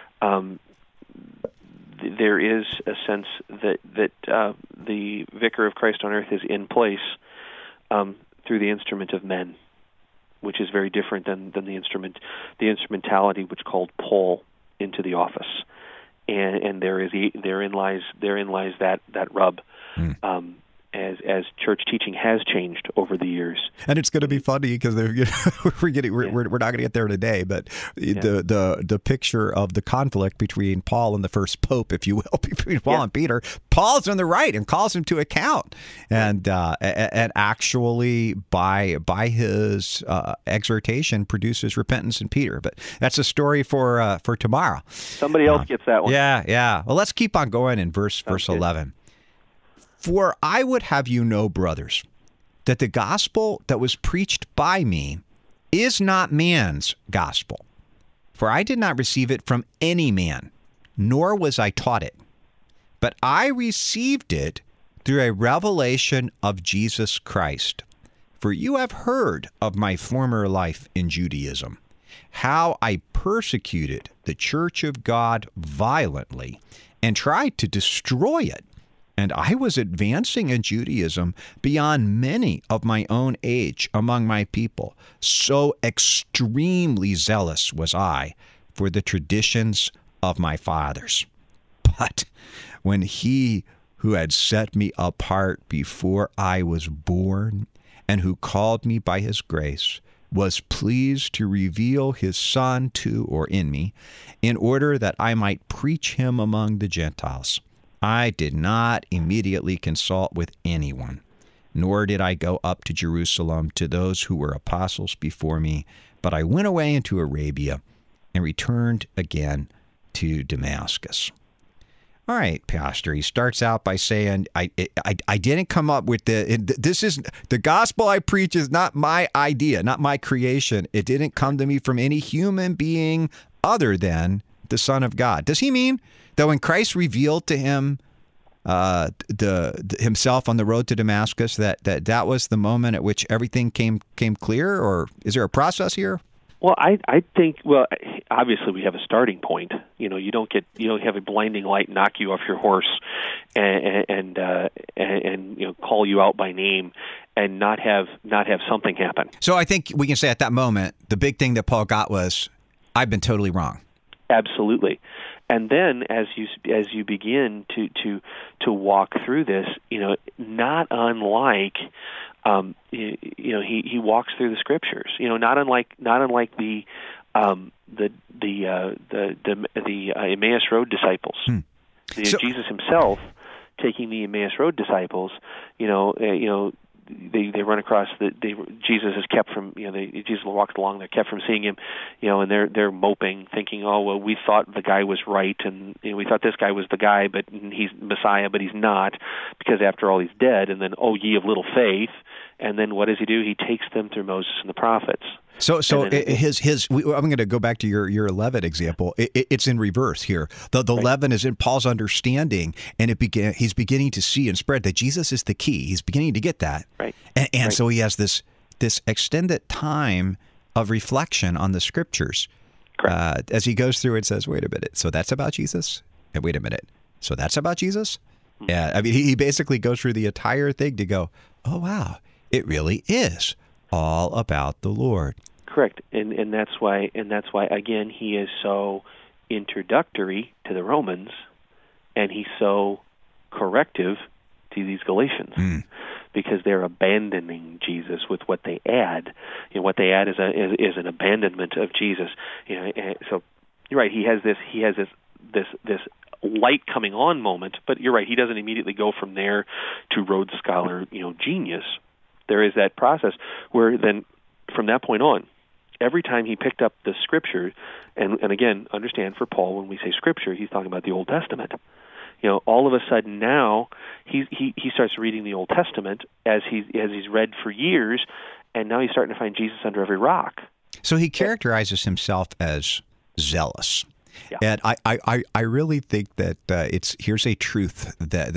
[SPEAKER 2] there is a sense that the Vicar of Christ on earth is in place through the instrument of men, which is very different than the instrumentality which called Paul into the office, and therein lies that rub. As church teaching has changed over the years,
[SPEAKER 1] and it's going to be funny because we're not going to get there today. But the picture of the conflict between Paul and the first pope, if you will, between Paul and Peter, Paul's on the right and calls him to account, and actually by his exhortation produces repentance in Peter. But that's a story for tomorrow.
[SPEAKER 2] Somebody else gets that one.
[SPEAKER 1] Yeah. Well, let's keep on going in verse 11. For I would have you know, brothers, that the gospel that was preached by me is not man's gospel. For I did not receive it from any man, nor was I taught it. But I received it through a revelation of Jesus Christ. For you have heard of my former life in Judaism, how I persecuted the church of God violently and tried to destroy it. And I was advancing in Judaism beyond many of my own age among my people. So extremely zealous was I for the traditions of my fathers. But when he who had set me apart before I was born and who called me by his grace was pleased to reveal his Son to or in me, in order that I might preach him among the Gentiles, I did not immediately consult with anyone, nor did I go up to Jerusalem to those who were apostles before me, but I went away into Arabia and returned again to Damascus. All right, Pastor, he starts out by saying, I didn't come up with the gospel I preach is not my idea, not my creation. It didn't come to me from any human being other than the Son of God. Does he mean that when Christ revealed to him himself on the road to Damascus, that was the moment at which everything came clear, or is there a process here?
[SPEAKER 2] Well, I think obviously we have a starting point. You don't have a blinding light knock you off your horse and call you out by name and not have something happen.
[SPEAKER 1] So I think we can say at that moment the big thing that Paul got was, I've been totally wrong. Absolutely.
[SPEAKER 2] And then as you begin to walk through this, not unlike he walks through the Scriptures. Not unlike the Emmaus Road disciples. Jesus himself taking the Emmaus Road disciples. They run across Jesus is kept from Jesus walks along, they're kept from seeing him, and they're moping, thinking, oh well, we thought the guy was right, and we thought this guy was the guy, but he's Messiah, but he's not, because after all he's dead. And then, oh ye of little faith, and then what does he do? He takes them through Moses and the prophets.
[SPEAKER 1] So I'm going to go back to your leaven example. It's in reverse here. The right. Leaven is in Paul's understanding, and he's beginning to see and spread that Jesus is the key. He's beginning to get that,
[SPEAKER 2] right?
[SPEAKER 1] And right. So he has this extended time of reflection on the Scriptures. As he goes through and says, wait a minute, so that's about Jesus? And wait a minute, so that's about Jesus? Yeah, I mean, he basically goes through the entire thing to go, oh, wow, it really is all about the Lord.
[SPEAKER 2] Correct, and that's why again he is so introductory to the Romans, and he's so corrective to these Galatians, because they're abandoning Jesus with what they add. What they add is an abandonment of Jesus. And so you're right. He has this light coming on moment, but you're right. He doesn't immediately go from there to Rhodes Scholar, genius. There is that process where then from that point on, every time he picked up the Scripture, and again, understand for Paul, when we say Scripture, he's talking about the Old Testament. All of a sudden now he starts reading the Old Testament as he's read for years, and now he's starting to find Jesus under every rock.
[SPEAKER 1] So he characterizes himself as zealous. Yeah. And I really think that here's a truth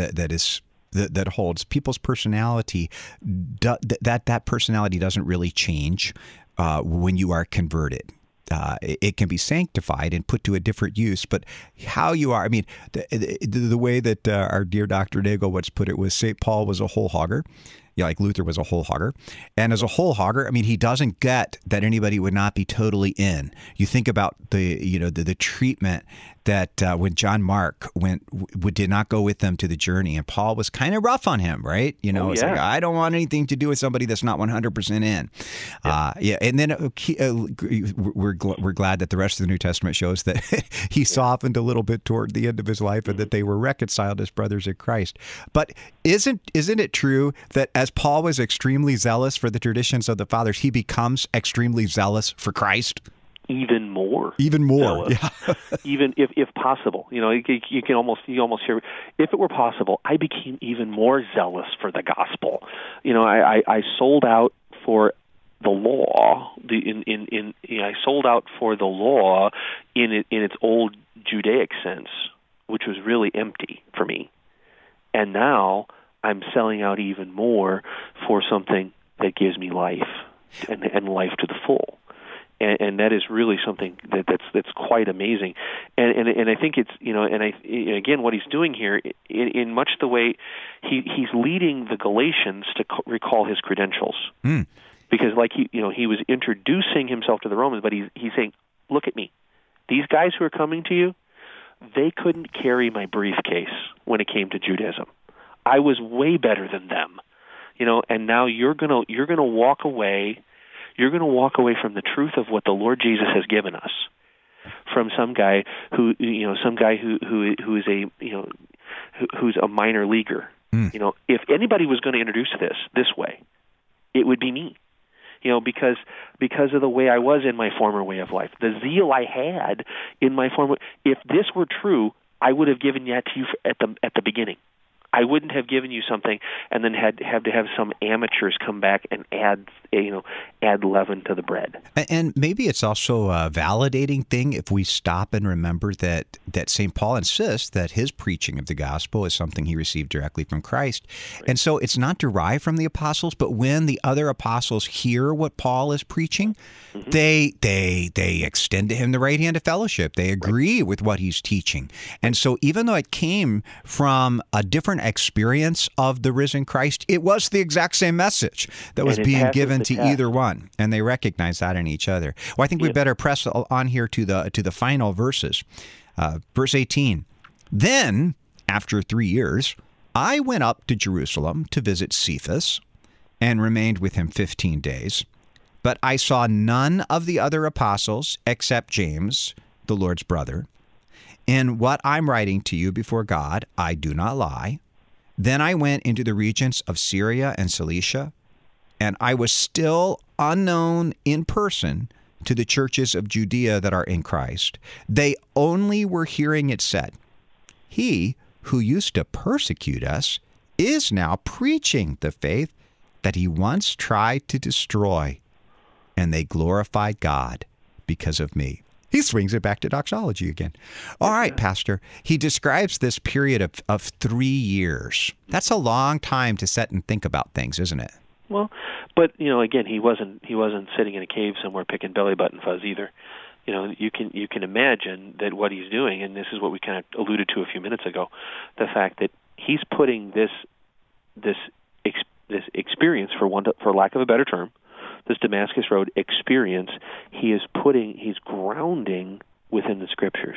[SPEAKER 1] that holds. People's personality, that personality doesn't really change when you are converted. It can be sanctified and put to a different use, but how you are, I mean, the way that our dear Dr. Nagel once put it was St. Paul was a whole hogger. Like Luther was a whole hogger. And as a whole hogger, I mean, he doesn't get that anybody would not be totally in. You think about the treatment that when John Mark did not go with them to the journey, and Paul was kind of rough on him, right? It's like, I don't want anything to do with somebody that's not 100% in. Yeah. And then we're glad that the rest of the New Testament shows that he softened a little bit toward the end of his life, and that they were reconciled as brothers in Christ. But isn't it true that as Paul was extremely zealous for the traditions of the fathers, he becomes extremely zealous for Christ?
[SPEAKER 2] Even more.
[SPEAKER 1] Yeah.
[SPEAKER 2] Even if possible, you can almost hear. If it were possible, I became even more zealous for the gospel. I sold out for the law. I sold out for the law in its old Judaic sense, which was really empty for me. And now I'm selling out even more for something that gives me life and life to the full. And that is really something that's quite amazing, and I think it's again what he's doing here in much the way he's leading the Galatians to recall his credentials, because he was introducing himself to the Romans, but he's saying, look at me, these guys who are coming to you, they couldn't carry my briefcase when it came to Judaism. I was way better than them, and now you're gonna walk away. You're going to walk away from the truth of what the Lord Jesus has given us, from some guy who is who's a minor leaguer. If anybody was going to introduce this way, it would be me. Because of the way I was in my former way of life, the zeal I had in my former. If this were true, I would have given that to you at the beginning. I wouldn't have given you something and then have to have some amateurs come back and add leaven to the bread.
[SPEAKER 1] And maybe it's also a validating thing if we stop and remember that St. Paul insists that his preaching of the gospel is something he received directly from Christ. Right. And so it's not derived from the apostles, but when the other apostles hear what Paul is preaching, they extend to him the right hand of fellowship. They agree with what he's teaching. And so even though it came from a different experience of the risen Christ, it was the exact same message that was being given to either one, and they recognize that in each other. Well, I think we better press on here to the final verses. Verse 18. Then, after 3 years, I went up to Jerusalem to visit Cephas and remained with him 15 days. But I saw none of the other apostles except James, the Lord's brother. In what I'm writing to you before God, I do not lie. Then I went into the regions of Syria and Cilicia, and I was still unknown in person to the churches of Judea that are in Christ. They only were hearing it said, he who used to persecute us is now preaching the faith that he once tried to destroy, and they glorified God because of me. He swings it back to doxology again. All right, Pastor. He describes this period of 3 years. That's a long time to sit and think about things, isn't it?
[SPEAKER 2] Well, but again, he wasn't sitting in a cave somewhere picking belly button fuzz either. You can imagine that what he's doing, and this is what we kind of alluded to a few minutes ago, the fact that he's putting this experience, for lack of a better term, this Damascus Road experience, he's grounding within the Scriptures.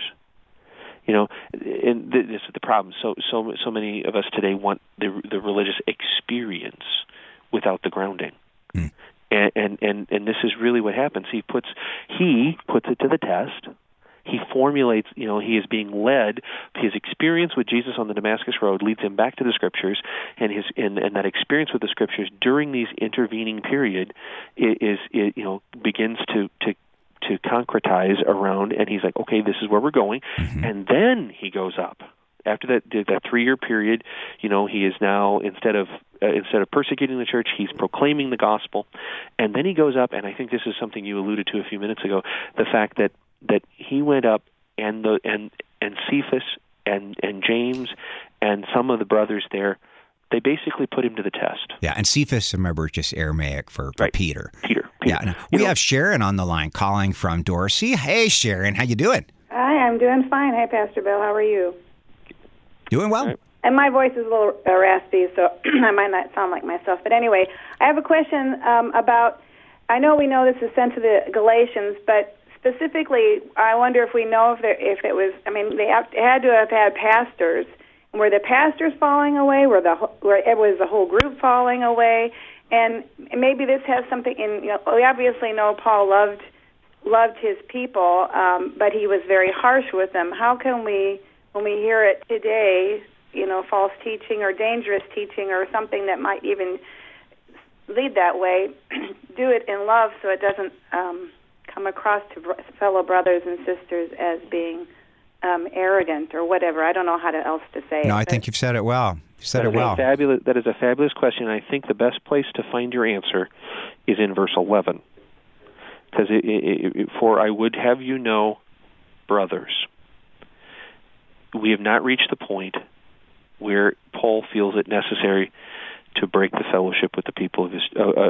[SPEAKER 2] And this is the problem. So many of us today want the religious experience without the grounding. Mm. And this is really what happens. He puts it to the test. He formulates, he is being led. His experience with Jesus on the Damascus Road leads him back to the Scriptures, and that experience with the Scriptures during these intervening period begins to concretize around, and he's like, okay, this is where we're going, mm-hmm. And then he goes up. After that 3-year period, he is now, instead of persecuting the church, he's proclaiming the gospel, and then he goes up. And I think this is something you alluded to a few minutes ago: the fact that he went up, and Cephas and James and some of the brothers there, they basically put him to the test.
[SPEAKER 1] Yeah, and Cephas, remember, just Aramaic for
[SPEAKER 2] right.
[SPEAKER 1] Peter.
[SPEAKER 2] Peter.
[SPEAKER 1] Yeah, we have Sharon on the line calling from Dorsey. Hey, Sharon, how you doing?
[SPEAKER 8] Hi, I'm doing fine. Hi, Pastor Bill. How are you?
[SPEAKER 1] Doing well.
[SPEAKER 8] And my voice is a little raspy, so I might not sound like myself. But anyway, I have a question about, I know we know this is sent to the Galatians, but specifically, I wonder if we know if it was, they had to have had pastors. Were the pastors falling away? Were it was the whole group falling away? And maybe this has something in, we obviously know Paul loved his people, but he was very harsh with them. How can we, when we hear it today, false teaching or dangerous teaching or something that might even lead that way, do it in love so it doesn't come across to fellow brothers and sisters as being arrogant or whatever? I don't know how else to say it.
[SPEAKER 1] No, I think you've said it well.
[SPEAKER 2] That is a fabulous question. I think the best place to find your answer is in verse 11. Because for I would have you know, brothers, we have not reached the point where Paul feels it necessary to break the fellowship with the people of his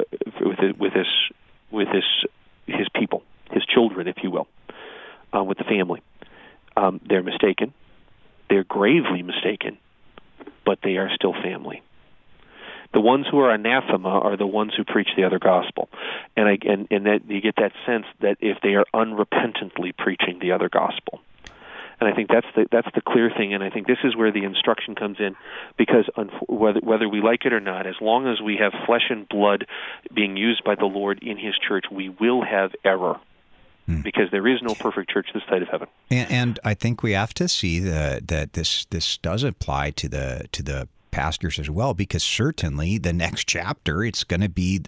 [SPEAKER 2] his people, his children, if you will, with the family. They're mistaken. They're gravely mistaken, but they are still family. The ones who are anathema are the ones who preach the other gospel, and that you get that sense that if they are unrepentantly preaching the other gospel. And I think that's the clear thing, and I think this is where the instruction comes in, because whether we like it or not, as long as we have flesh and blood being used by the Lord in His church, we will have error, because there is no perfect church this side of heaven.
[SPEAKER 1] And I think we have to see that this does apply to the pastors as well, because certainly the next chapter it's going to be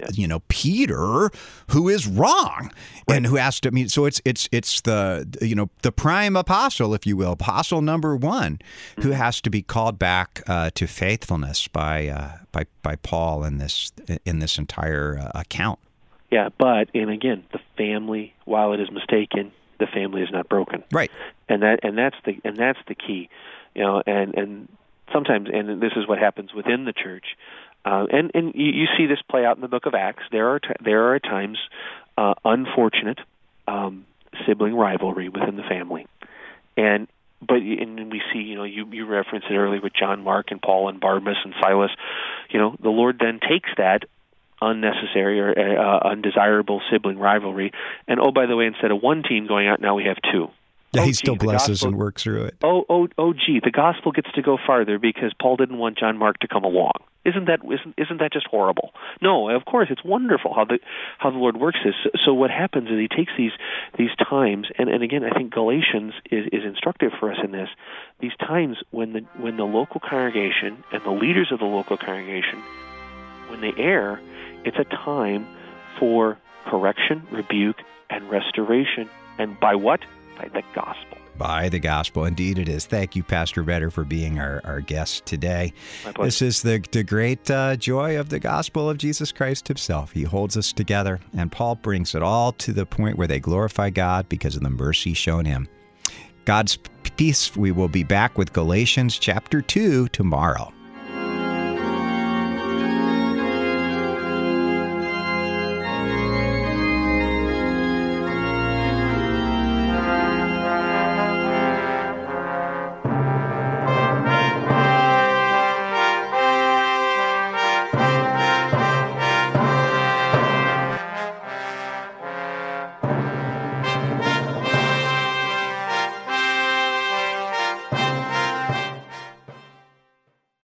[SPEAKER 1] Peter who is wrong, right, and who has to so it's the the prime apostle, if you will, apostle number one, who has to be called back to faithfulness by Paul in this entire account.
[SPEAKER 2] Yeah, but again, the family, while it is mistaken, the family is not broken.
[SPEAKER 1] Right.
[SPEAKER 2] And that's the key. And sometimes, and this is what happens within the church, and you see this play out in the book of Acts. There are at times unfortunate sibling rivalry within the family, and we see, you referenced it earlier with John Mark and Paul and Barnabas and Silas. The Lord then takes that unnecessary or undesirable sibling rivalry, and by the way, instead of one team going out, now we have two.
[SPEAKER 1] Yeah, he still blesses and works through it.
[SPEAKER 2] The gospel gets to go farther because Paul didn't want John Mark to come along. Isn't that just horrible? No, of course it's wonderful how the Lord works this. So what happens is He takes these times, and again, I think Galatians is instructive for us in this. These times when the local congregation and the leaders of the local congregation, when they err, it's a time for correction, rebuke, and restoration. And by what? By the gospel.
[SPEAKER 1] By the gospel. Indeed it is. Thank you, Pastor Vetter, for being our guest today.
[SPEAKER 2] My pleasure.
[SPEAKER 1] This is the great joy of the gospel of Jesus Christ Himself. He holds us together, and Paul brings it all to the point where they glorify God because of the mercy shown Him. God's peace. We will be back with Galatians chapter 2 tomorrow.